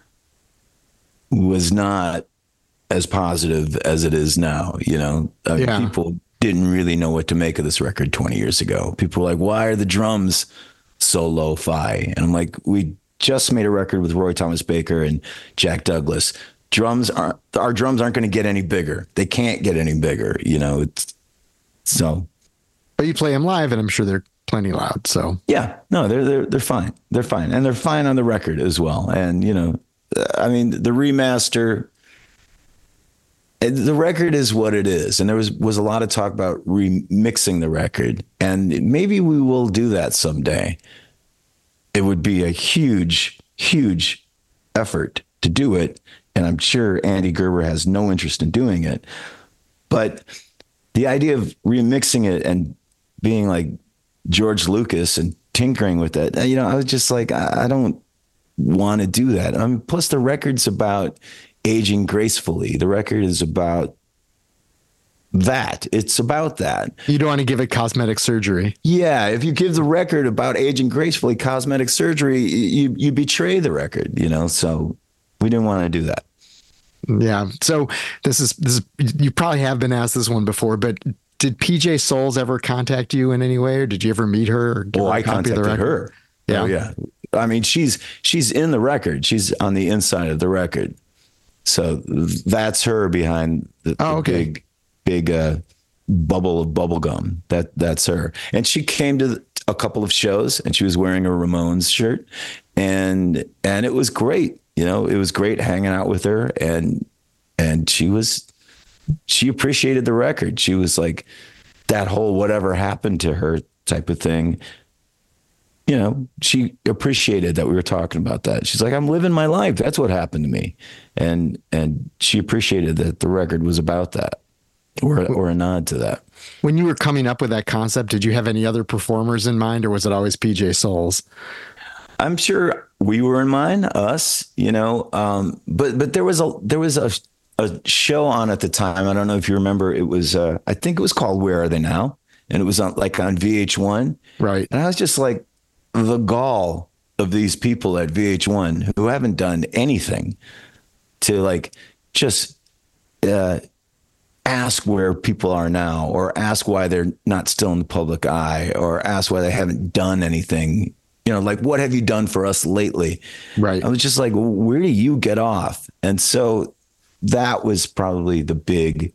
was not as positive as it is now. You know, uh, Yeah. people didn't really know what to make of this record twenty years ago. People were like, why are the drums so lo-fi? And I'm like, we just made a record with Roy Thomas Baker and Jack Douglas. Drums aren't, our drums aren't going to get any bigger. They can't get any bigger, you know. It's so. But you play them live, and I'm sure they're plenty loud. So Yeah, no, they're they're they're fine. They're fine, and they're fine on the record as well. And you know, I mean, the remaster. The record is what it is, and there was was a lot of talk about remixing the record, and maybe we will do that someday. It would be a huge, huge effort to do it, and I'm sure Andy Gerber has no interest in doing it. But the idea of remixing it and being like George Lucas and tinkering with it, you know, I was just like, I, I don't want to do that. I mean, plus the record's about aging gracefully. The record is about that. It's about that. you don't want to give it cosmetic surgery. Yeah, if you give the record about aging gracefully cosmetic surgery, you you betray the record, you know. So we didn't want to do that. Yeah. So this is this is, you probably have been asked this one before, but did P J Souls ever contact you in any way, or did you ever meet her? Or give Oh, her a I copy of the contacted record? her. Yeah. Oh, yeah. I mean, she's she's in the record. She's on the inside of the record. So that's her behind the, Oh, the okay. big, big uh, bubble of bubble gum. That that's her. And she came to a couple of shows, and she was wearing a Ramones shirt, and and it was great. You know, it was great hanging out with her, and and she was she appreciated the record. She was like, that whole whatever happened to her type of thing. You know, she appreciated that we were talking about that. She's like, I'm living my life. That's what happened to me. And and she appreciated that the record was about that, or or a nod to that. When you were coming up with that concept, did you have any other performers in mind, or was it always P J Souls? I'm sure we were in mine, us, you know. Um, but but there was a there was a a show on at the time. I don't know if you remember. It was uh, I think it was called Where Are They Now, and it was on like on V H one. Right. And I was just like, the gall of these people at V H one who haven't done anything to like just uh, ask where people are now, or ask why they're not still in the public eye, or ask why they haven't done anything. You know, like, what have you done for us lately? Right. I was just like, where do you get off? And so that was probably the big,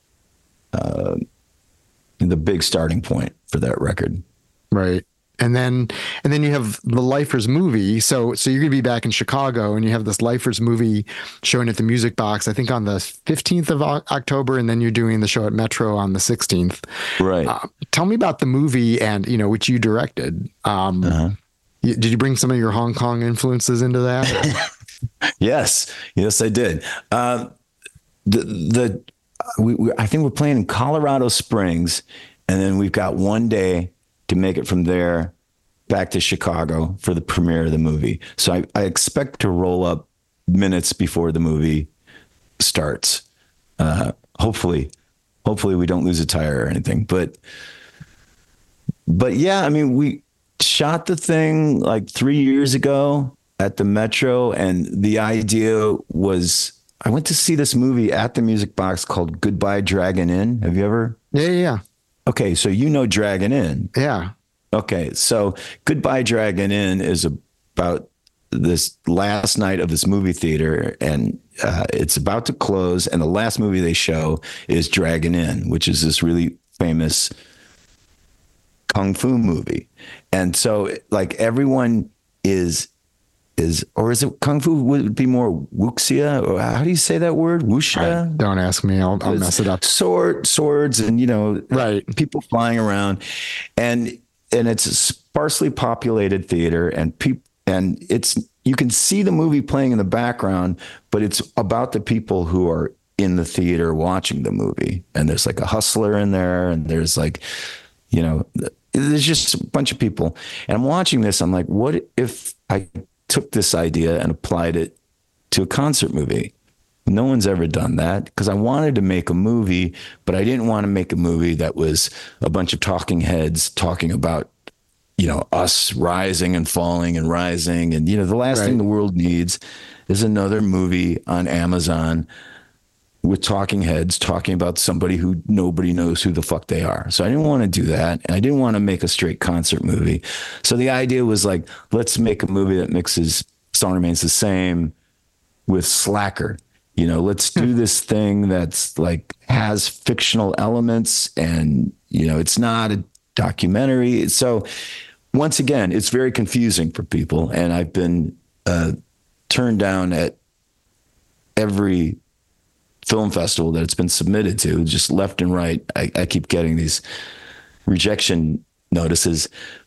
uh, the big starting point for that record. Right. And then, and then you have the Lifers movie. So, so you're going to be back in Chicago, and you have this Lifers movie showing at the Music Box, I think on the fifteenth of October. And then you're doing the show at Metro on the sixteenth. Right. Uh, tell me about the movie, and, you know, which you directed. Um, uh-huh. you, did you bring some of your Hong Kong influences into that? Yes. Yes, I did. Uh, the, the, we, we, I think we're playing in Colorado Springs, and then we've got one day to make it from there back to Chicago for the premiere of the movie. So I, I expect to roll up minutes before the movie starts. Uh, hopefully, hopefully we don't lose a tire or anything, but, but yeah, I mean, we shot the thing like three years ago at the Metro, and the idea was, I went to see this movie at the Music Box called Goodbye Dragon Inn. Have you ever? Yeah, yeah, yeah. Okay, so you know Dragon Inn. Yeah. Okay, so Goodbye Dragon Inn is about this last night of this movie theater, and uh, it's about to close, and the last movie they show is Dragon Inn, which is this really famous kung fu movie. And so, like, everyone is is or is it kung fu would be more wuxia, or how do you say that word? Wuxia? I, don't ask me. I'll, I'll mess it up. Sword, swords, and you know, right, people flying around, and and it's a sparsely populated theater, and people, and it's you can see the movie playing in the background, but it's about the people who are in the theater watching the movie, and there's like a hustler in there, and there's like, you know, there's just a bunch of people, and I'm watching this. I'm like, what if I took this idea and applied it to a concert movie? No one's ever done that, because I wanted to make a movie, but I didn't want to make a movie that was a bunch of talking heads talking about, you know, us rising and falling and rising. And, you know, the last right. thing the world needs is another movie on Amazon with talking heads talking about somebody who nobody knows who the fuck they are. So I didn't want to do that. And I didn't want to make a straight concert movie. So the idea was like, let's make a movie that mixes Song Remains the Same with Slacker. You know, let's do this thing that's like has fictional elements, and, you know, it's not a documentary. So once again, it's very confusing for people. And I've been uh, turned down at every film festival that it's been submitted to, just left and right. I, I keep getting these rejection notices.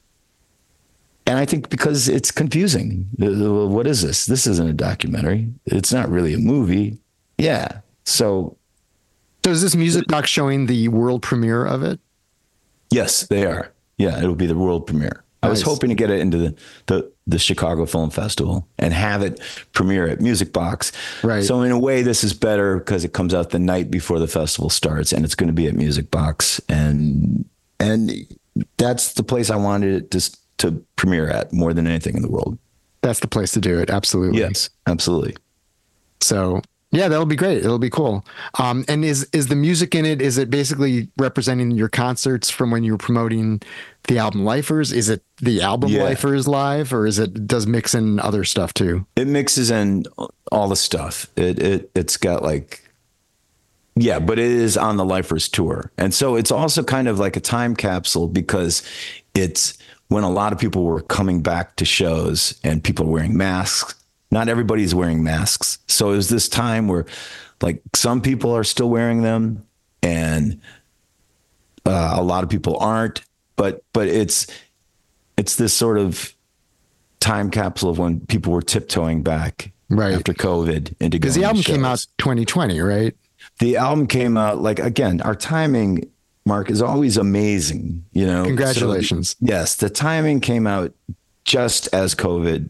And I think because it's confusing. What is this? This isn't a documentary. It's not really a movie. Yeah. So. So is this Music Box showing the world premiere of it? Yes, they are. Yeah, it'll be the world premiere. I was Nice. hoping to get it into the, the, the Chicago Film Festival and have it premiere at Music Box. Right. So in a way, this is better because it comes out the night before the festival starts, and it's going to be at Music Box. And and that's the place I wanted it to, to premiere at more than anything in the world. That's the place to do it. Absolutely. Yes, absolutely. So yeah, that'll be great. It'll be cool. Um, and is is the music in it? Is it basically representing your concerts from when you were promoting the album Lifers? Is it the album Yeah. Lifers live, or is it does mix in other stuff too? It mixes in all the stuff. It it it's got like, yeah, but it is on the Lifers tour, and so it's also kind of like a time capsule, because it's when a lot of people were coming back to shows and people are wearing masks. Not everybody's wearing masks, so it was this time where, like, some people are still wearing them, and uh, a lot of people aren't. But but it's it's this sort of time capsule of when people were tiptoeing back Right. after COVID into Because the going album to came out shows. twenty twenty, right? The album came out, like, again, our timing, Mark, is always amazing. You know, Congratulations. So, yes, the timing came out just as COVID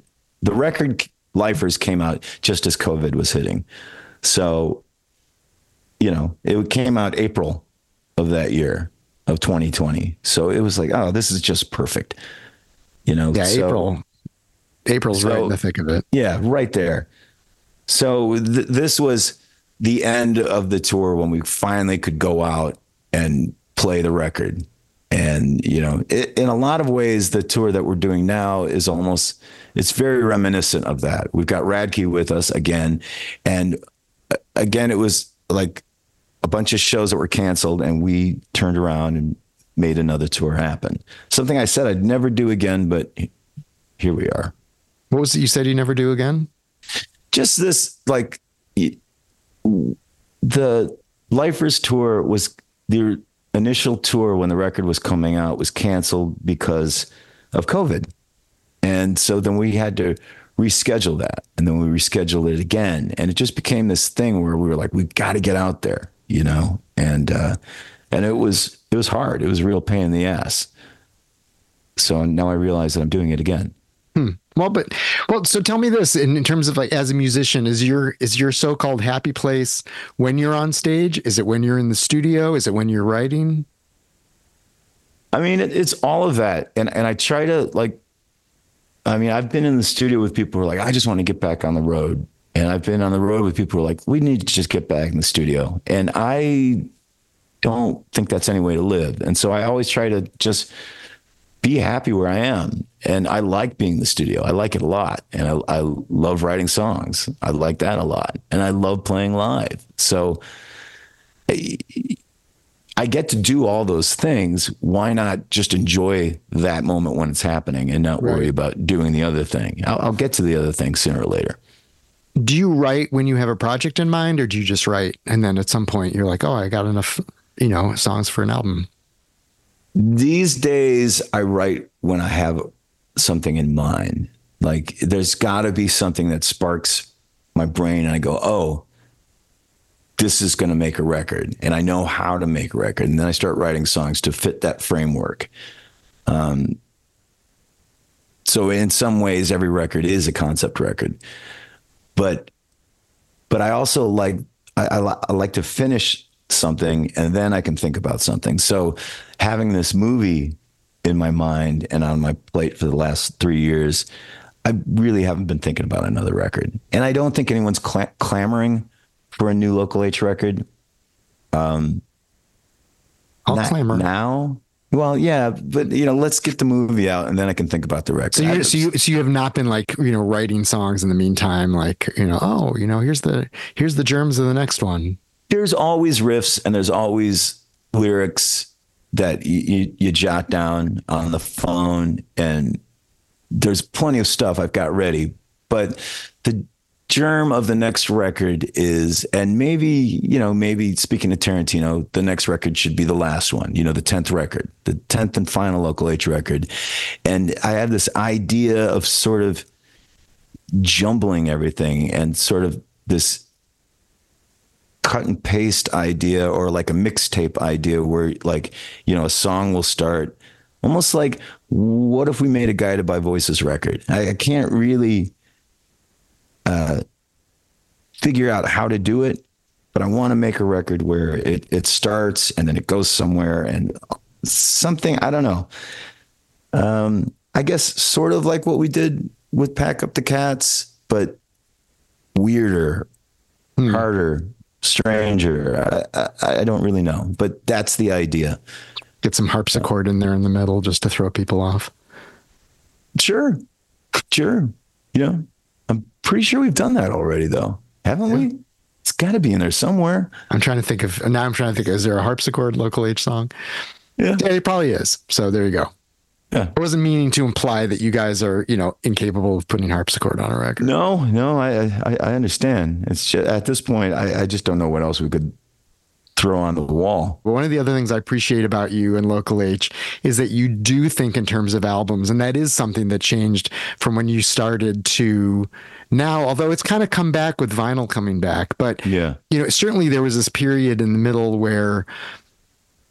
the record Lifers came out just as COVID was hitting. So, you know, it came out April of that year of twenty twenty. So it was like, oh, this is just perfect. You know, yeah, so, April. April's so, right in the thick of it. Yeah, right there. So th- this was the end of the tour when we finally could go out and play the record. And, you know, it, in a lot of ways, the tour that we're doing now is almost, it's very reminiscent of that. We've got Radke with us again. And uh, again, it was like a bunch of shows that were canceled, and we turned around and made another tour happen. Something I said I'd never do again, but here we are. What was it you said you never do again? Just this, like, the Lifers tour was, the initial tour when the record was coming out was canceled because of COVID. And so then we had to reschedule that. And then we rescheduled it again. And it just became this thing where we were like, we've got to get out there, you know? And, uh, and it was, it was hard. It was a real pain in the ass. So now I realize that I'm doing it again. Hmm. Well, but, well, so tell me this in, in terms of like, as a musician, is your, is your so-called happy place when you're on stage? Is it when you're in the studio? Is it when you're writing? I mean, it, it's all of that. And, and I try to, like, I mean, I've been in the studio with people who are like, I just want to get back on the road. And I've been on the road with people who are like, we need to just get back in the studio. And I don't think that's any way to live. And so I always try to just be happy where I am. And I like being in the studio. I like it a lot. And I, I love writing songs. I like that a lot. And I love playing live. So I, I get to do all those things. Why not just enjoy that moment when it's happening and not worry right. about doing the other thing? I'll, I'll get to the other thing sooner or later. Do you write when you have a project in mind, or do you just write and then at some point you're like, oh, I got enough, you know, songs for an album? These days I write when I have something in mind. Like there's got to be something that sparks my brain and I go, oh, this is going to make a record, and I know how to make a record. And then I start writing songs to fit that framework. Um, so in some ways, every record is a concept record, but, but I also like, I, I, I like to finish something and then I can think about something. So having this movie in my mind and on my plate for the last three years, I really haven't been thinking about another record. And I don't think anyone's cl- clamoring for a new Local H record. Um, I'll clamor now. Well, yeah, but you know, let's get the movie out and then I can think about the record. So you, so you, so you have not been like, you know, writing songs in the meantime, like, you know, oh, you know, here's the, here's the germs of the next one. There's always riffs and there's always lyrics that you, you, you jot down on the phone, and there's plenty of stuff I've got ready, but the germ of the next record is, and maybe, you know, maybe speaking to Tarantino, the next record should be the last one, you know, the tenth record, the tenth and final Local H record. And I have this idea of sort of jumbling everything and sort of this cut and paste idea, or like a mixtape idea where, like, you know, a song will start almost like, what if we made a Guided by Voices record? I, I can't really uh, figure out how to do it, but I want to make a record where it, it starts and then it goes somewhere and something, I don't know. Um, I guess sort of like what we did with Pack Up the Cats, but weirder, hmm. harder, stranger. I, I, I don't really know, but that's the idea. Get some harpsichord in there in the middle just to throw people off. Sure. Sure. You know, I'm pretty sure we've done that already though. Haven't yeah. we? It's got to be in there somewhere. I'm trying to think of, now I'm trying to think, is there a harpsichord Local H song? Yeah. Yeah, it probably is. So there you go. Yeah. I wasn't meaning to imply that you guys are, you know, incapable of putting harpsichord on a record. No, no, I I, I understand. It's just, at this point, I, I just don't know what else we could throw on the wall. Well, one of the other things I appreciate about you and Local H is that you do think in terms of albums, and that is something that changed from when you started to now, although it's kind of come back with vinyl coming back. But, yeah, you know, certainly there was this period in the middle where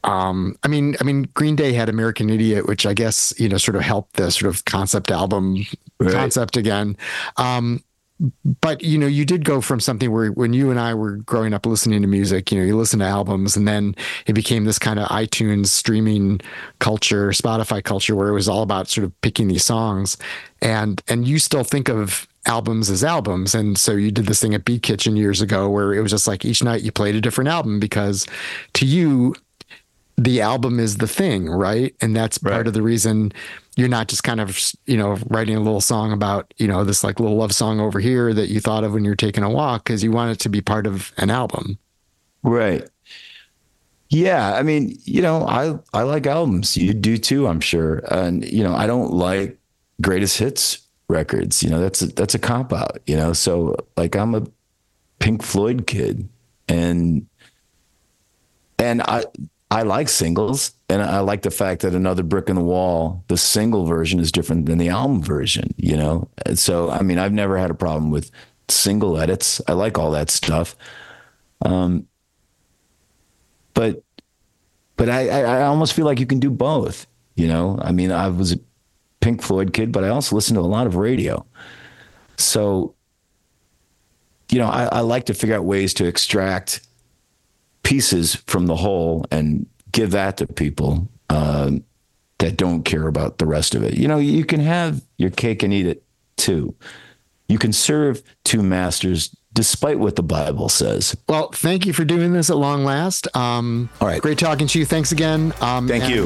Um, I mean, I mean, Green Day had American Idiot, which I guess, you know, sort of helped the sort of concept album right. concept again. Um, but, you know, you did go from something where when you and I were growing up listening to music, you know, you listen to albums, and then it became this kind of iTunes streaming culture, Spotify culture, where it was all about sort of picking these songs. And, and you still think of albums as albums. And so you did this thing at Beat Kitchen years ago where it was just like each night you played a different album, because to you, the album is the thing, right? And that's part right. of the reason you're not just kind of, you know, writing a little song about, you know, this like little love song over here that you thought of when you're taking a walk, because you want it to be part of an album. Right. Yeah. I mean, you know, I, I like albums. You do too, I'm sure. And, you know, I don't like greatest hits records. You know, that's a, that's a cop out, you know? So like I'm a Pink Floyd kid, and, and I, I like singles, and I like the fact that Another Brick in the Wall, the single version is different than the album version, you know? And so, I mean, I've never had a problem with single edits. I like all that stuff. Um, but, but I, I, I almost feel like you can do both, you know? I mean, I was a Pink Floyd kid, but I also listened to a lot of radio. So, you know, I, I like to figure out ways to extract pieces from the whole and give that to people uh, that don't care about the rest of it. You know, you can have your cake and eat it too. You can serve two masters despite what the Bible says. Well, thank you for doing this at long last. Um, All right. Great talking to you. Thanks again. Um, Thank you.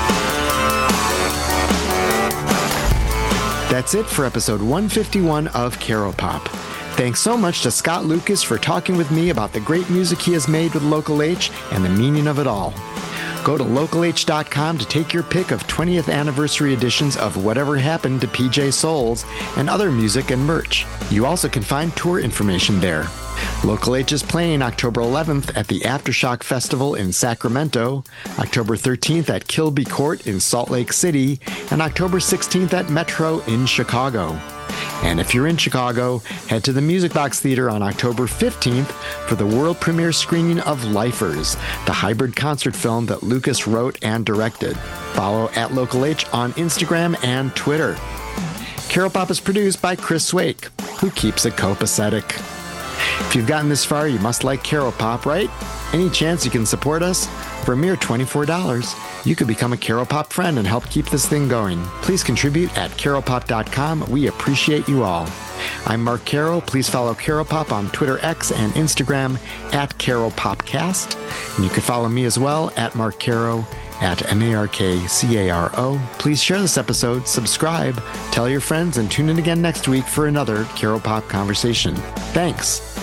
That's it for episode one fifty-one of Caro Pop. Thanks so much to Scott Lucas for talking with me about the great music he has made with Local H and the meaning of it all. Go to local h dot com to take your pick of twentieth anniversary editions of Whatever Happened to P J Souls and other music and merch. You also can find tour information there. Local H is playing October eleventh at the Aftershock Festival in Sacramento, October thirteenth at Kilby Court in Salt Lake City, and October sixteenth at Metro in Chicago. And if you're in Chicago, head to the Music Box Theater on October fifteenth for the world premiere screening of Lifers, the hybrid concert film that Lucas wrote and directed. Follow at Local H on Instagram and Twitter. Caro Pop is produced by Chris Swake, who keeps it copacetic. If you've gotten this far, you must like Caro Pop, right? Any chance you can support us? For a mere twenty-four dollars, you could become a Caro Pop friend and help keep this thing going. Please contribute at caro pop dot com. We appreciate you all. I'm Mark Caro. Please follow Caro Pop on Twitter X and Instagram at Caro Popcast. And you can follow me as well at Mark Caro at M A R K C A R O. Please share this episode, subscribe, tell your friends, and tune in again next week for another Caro Pop conversation. Thanks.